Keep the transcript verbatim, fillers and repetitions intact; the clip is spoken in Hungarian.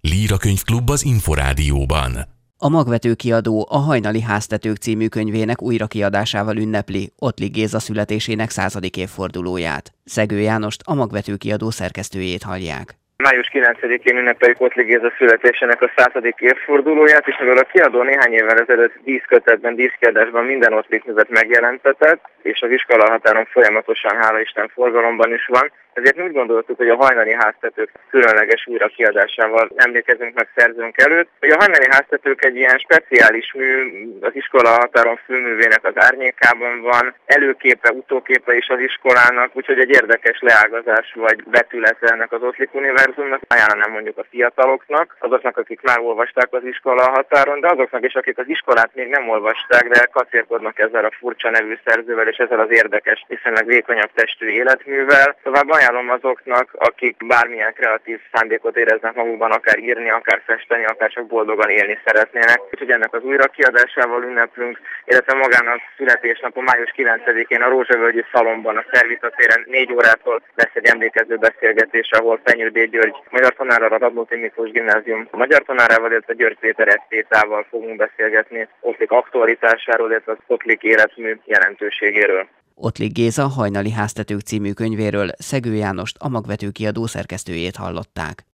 Líra Könyvklub az Inforádióban. A Magvető kiadó a Hajnali háztetők című könyvének újrakiadásával ünnepli Ottlik Géza születésének századik évfordulóját. Szegő Jánost, a Magvető kiadó szerkesztőjét hallják. május kilencedikén ünnepeljük Ottlik Géza születésének a századik évfordulóját, és mivel a kiadó néhány évvel ezelőtt díszkötetben, díszkiadásban minden Ottlik művet megjelentetett, és az iskolahatáron folyamatosan, hála Isten, forgalomban is van, ezért úgy gondoltuk, hogy a Hajnali háztetők különleges újrakiadásával emlékezünk meg szerzőnk előtt, hogy a Hajnali háztetők egy ilyen speciális mű, az iskolahatáron főművének az árnyékában van, előképe, utóképe is az iskolának, úgyhogy egy érdekes leágazás vagy vetülete ennek az Ottlik univerzumnak. Ajánlanám mondjuk a fiataloknak, azoknak, akik már olvasták az iskolahatáron, de azoknak is, akik az iskolát még nem olvasták, de kacérkodnak ezzel a furcsa nevű szerzővel és ezzel az érdekes, viszonylag vékonyabb testű életművel. Tovább ajánlom azoknak, akik bármilyen kreatív szándékot éreznek magukban, akár írni, akár festeni, akár csak boldogan élni szeretnének. Úgyhogy ennek az újrakiadásával ünneplünk, illetve magának születésnapon május kilencedikén a Rózsavölgyi Szalonban, a Szervita téren négy órától lesz egy emlékező beszélgetés, ahol Fenyő D. György magyar tanárral, a Radnóti Miklós Gimnázium a magyar tanárával, illetve György Péter esztétával fogunk beszélgetni Ottlik aktualitásáról, illetve az Ottlik életmű jelentőségéről. Ottlik Géza Hajnali háztetők című könyvéről Szegő Jánost, a Magvető kiadó szerkesztőjét hallották.